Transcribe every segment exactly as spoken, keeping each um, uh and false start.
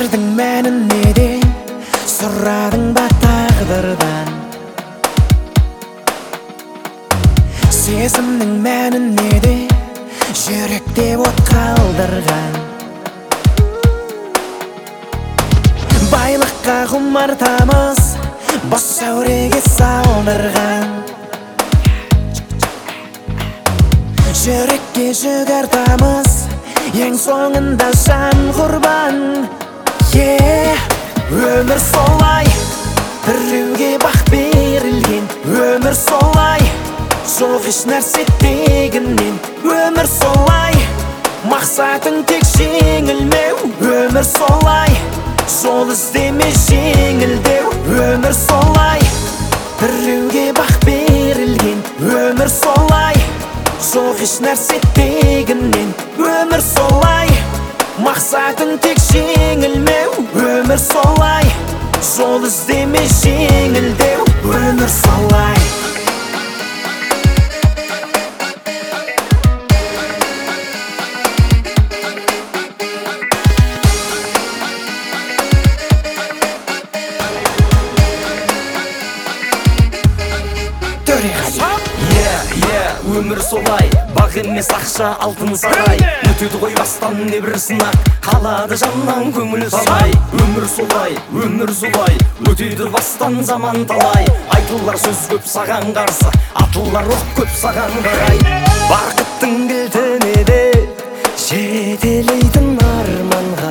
өмірдің мәнін неде сұрадың ба тағдырдан? Сезімнің мәнін неде жүректе от қалдырған? Байлыққа құмартамыз бос сәуреге салдырған. Жүрекке жүк артамыз ең соңында жан құрбан. Yeah, өмір солай, біреуге бақ берілген. Өмір солай, жоқ еш нәрсе тегіннен. Өмір солай, мақсатың тек жеңілмеу. Өмір солай, жол іздеме жеңілдеу. Өмір солай, біреуге бақ берілген. Өмір солай, жоқ еш нәрсе тегіннен. Өмір солай, мақсатың тек жеңілмеу. Өмір солай, жол іздеме жеңілдеу. Өмір солай. Өмір солай, бақ емес ақша алтын сарай. Өтеді ғой бастан небір сынақ, қалады жаннан көңіл талай. Өмір солай, өмір солай, өтеді бастан заман талай. Айтылар сөз көп саған қарсы, атылар оқ көп саған қарай. Бақыттың кілтіне де жетелейтін арманға,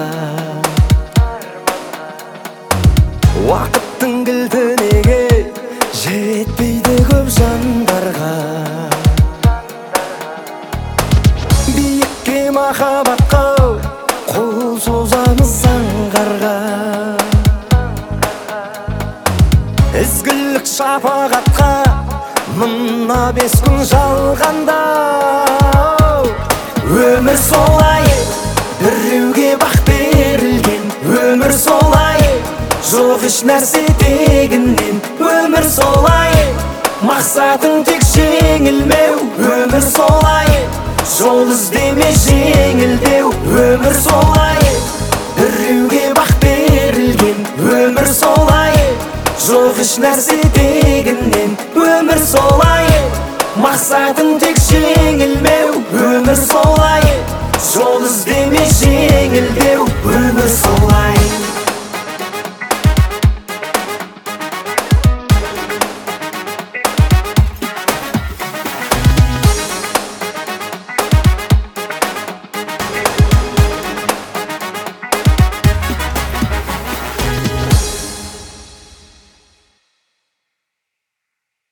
уақыттың кілтіне жетпейді көп жандарға. Биікке махаббатқа қол созамыз аңғарға, ізгілік шапағатқа мына бес күн жалғанда. Өмір солай, біреуге бақ берілген. Өмір солай, жоқ еш нәрсе тегіннен. Өмір солай, мақсатың тек жеңілмеу. Өмір солай, жол іздеме жеңілдеу. Өмір солай, біреуге бақ берілген. Өмір солай, жоқ еш нәрсе тегіннен. Өмір солай, мақсатың